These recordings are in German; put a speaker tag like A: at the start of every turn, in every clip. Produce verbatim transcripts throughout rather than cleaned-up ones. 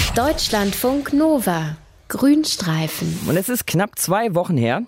A: Deutschlandfunk Nova. Grünstreifen.
B: Und es ist knapp zwei Wochen her,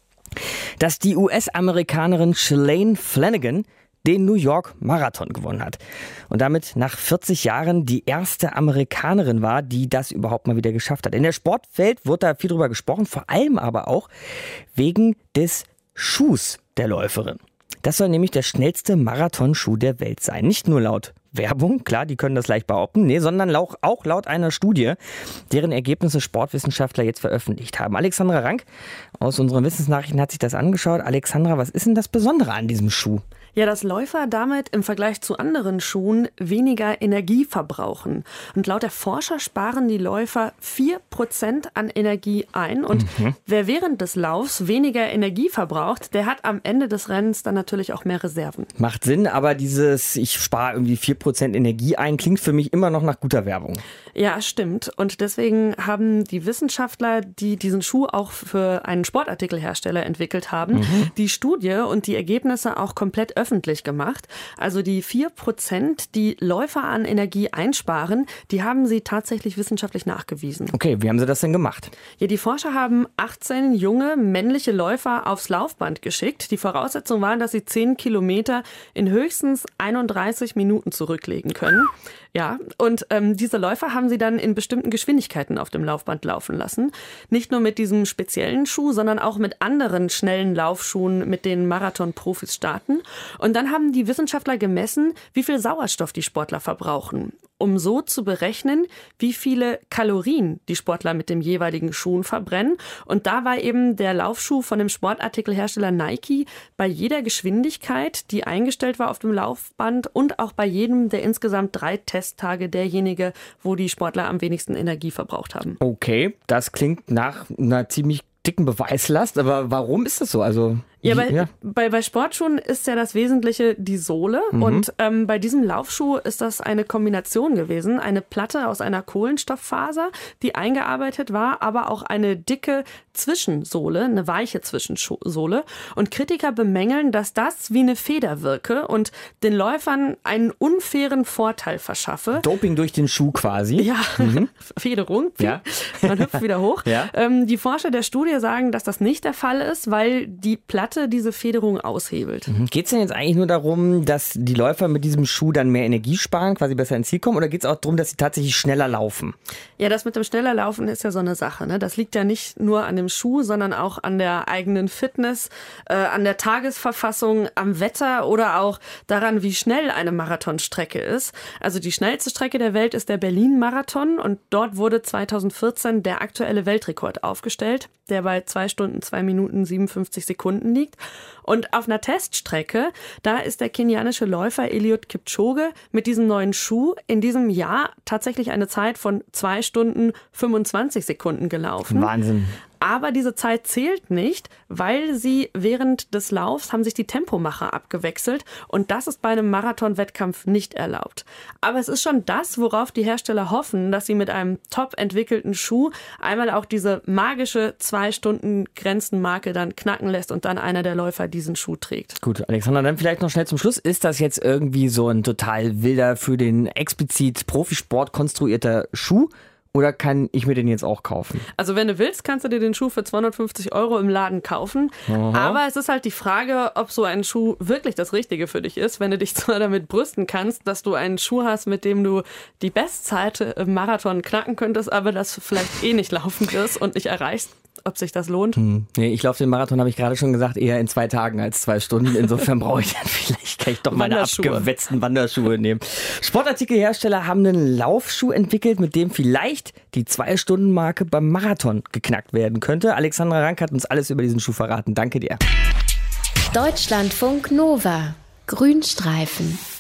B: dass die U S-Amerikanerin Shalane Flanagan den New York Marathon gewonnen hat. Und damit nach vierzig Jahren die erste Amerikanerin war, die das überhaupt mal wieder geschafft hat. In der Sportwelt wurde da viel drüber gesprochen, vor allem aber auch wegen des Schuhs der Läuferin. Das soll nämlich der schnellste Marathonschuh der Welt sein. Nicht nur laut Werbung, klar, die können das leicht behaupten, nee, sondern auch, auch laut einer Studie, deren Ergebnisse Sportwissenschaftler jetzt veröffentlicht haben. Alexandra Rank aus unseren Wissensnachrichten hat sich das angeschaut. Alexandra, was ist denn das Besondere an diesem Schuh?
C: Ja, dass Läufer damit im Vergleich zu anderen Schuhen weniger Energie verbrauchen. Und laut der Forscher sparen die Läufer vier Prozent an Energie ein. Und mhm. wer während des Laufs weniger Energie verbraucht, der hat am Ende des Rennens dann natürlich auch mehr Reserven.
B: Macht Sinn, aber dieses, ich spare irgendwie vier Prozent Energie ein, klingt für mich immer noch nach guter Werbung.
C: Ja, stimmt. Und deswegen haben die Wissenschaftler, die diesen Schuh auch für einen Sportartikelhersteller entwickelt haben, mhm. die Studie und die Ergebnisse auch komplett öffentlich gemacht. Also die vier Prozent, die Läufer an Energie einsparen, die haben sie tatsächlich wissenschaftlich nachgewiesen.
B: Okay, wie haben sie das denn gemacht?
C: Ja, die Forscher haben achtzehn junge männliche Läufer aufs Laufband geschickt. Die Voraussetzung war, dass sie zehn Kilometer in höchstens einunddreißig Minuten zurücklegen können. Ja, und ähm, diese Läufer haben sie dann in bestimmten Geschwindigkeiten auf dem Laufband laufen lassen. Nicht nur mit diesem speziellen Schuh, sondern auch mit anderen schnellen Laufschuhen, mit denen Marathon-Profis starten. Und dann haben die Wissenschaftler gemessen, wie viel Sauerstoff die Sportler verbrauchen, um so zu berechnen, wie viele Kalorien die Sportler mit dem jeweiligen Schuh verbrennen. Und da war eben der Laufschuh von dem Sportartikelhersteller Nike bei jeder Geschwindigkeit, die eingestellt war auf dem Laufband und auch bei jedem der insgesamt drei Testtage derjenige, wo die Sportler am wenigsten Energie verbraucht haben.
B: Okay, das klingt nach einer ziemlich dicken Beweislast, aber warum ist das so? Also
C: Ja, bei, ja. Bei, bei Sportschuhen ist ja das Wesentliche die Sohle. Mhm. Und ähm, bei diesem Laufschuh ist das eine Kombination gewesen. Eine Platte aus einer Kohlenstofffaser, die eingearbeitet war, aber auch eine dicke Zwischensohle, eine weiche Zwischensohle. Und Kritiker bemängeln, dass das wie eine Feder wirke und den Läufern einen unfairen Vorteil verschaffe.
B: Doping durch den Schuh quasi.
C: Ja, mhm. Federung.
B: Ja.
C: Man hüpft wieder hoch.
B: Ja.
C: Ähm, die Forscher der Studie sagen, dass das nicht der Fall ist, weil die Platte diese Federung aushebelt.
B: Mhm. Geht es denn jetzt eigentlich nur darum, dass die Läufer mit diesem Schuh dann mehr Energie sparen, quasi besser ins Ziel kommen, oder geht es auch darum, dass sie tatsächlich schneller laufen?
C: Ja, das mit dem schneller Laufen ist ja so eine Sache, ne? Das liegt ja nicht nur an dem Schuh, sondern auch an der eigenen Fitness, äh, an der Tagesverfassung, am Wetter oder auch daran, wie schnell eine Marathonstrecke ist. Also die schnellste Strecke der Welt ist der Berlin-Marathon und dort wurde zweitausendvierzehn der aktuelle Weltrekord aufgestellt, der bei zwei Stunden, zwei Minuten, siebenundfünfzig Sekunden liegt. Und auf einer Teststrecke, da ist der kenianische Läufer Eliud Kipchoge mit diesem neuen Schuh in diesem Jahr tatsächlich eine Zeit von zwei Stunden, fünfundzwanzig Sekunden gelaufen.
B: Wahnsinn.
C: Aber diese Zeit zählt nicht, weil sie während des Laufs haben sich die Tempomacher abgewechselt und das ist bei einem Marathon-Wettkampf nicht erlaubt. Aber es ist schon das, worauf die Hersteller hoffen, dass sie mit einem top entwickelten Schuh einmal auch diese magische zwei-Stunden-Grenzenmarke dann knacken lässt und dann einer der Läufer diesen Schuh trägt.
B: Gut, Alexandra, dann vielleicht noch schnell zum Schluss. Ist das jetzt irgendwie so ein total wilder, für den explizit Profisport konstruierter Schuh? Oder kann ich mir den jetzt auch kaufen?
C: Also wenn du willst, kannst du dir den Schuh für zweihundertfünfzig Euro im Laden kaufen. Aha. Aber es ist halt die Frage, ob so ein Schuh wirklich das Richtige für dich ist. Wenn du dich zwar damit brüsten kannst, dass du einen Schuh hast, mit dem du die Bestzeit im Marathon knacken könntest, aber das vielleicht eh nicht laufen wirst und nicht erreichst, ob sich das lohnt.
B: Hm. Nee, ich laufe den Marathon, habe ich gerade schon gesagt, eher in zwei Tagen als zwei Stunden. Insofern brauche ich dann vielleicht kann ich doch meine abgewetzten Wanderschuhe nehmen. Sportartikelhersteller haben einen Laufschuh entwickelt, mit dem vielleicht die Zwei-Stunden-Marke beim Marathon geknackt werden könnte. Alexandra Rank hat uns alles über diesen Schuh verraten. Danke dir.
A: Deutschlandfunk Nova. Grünstreifen.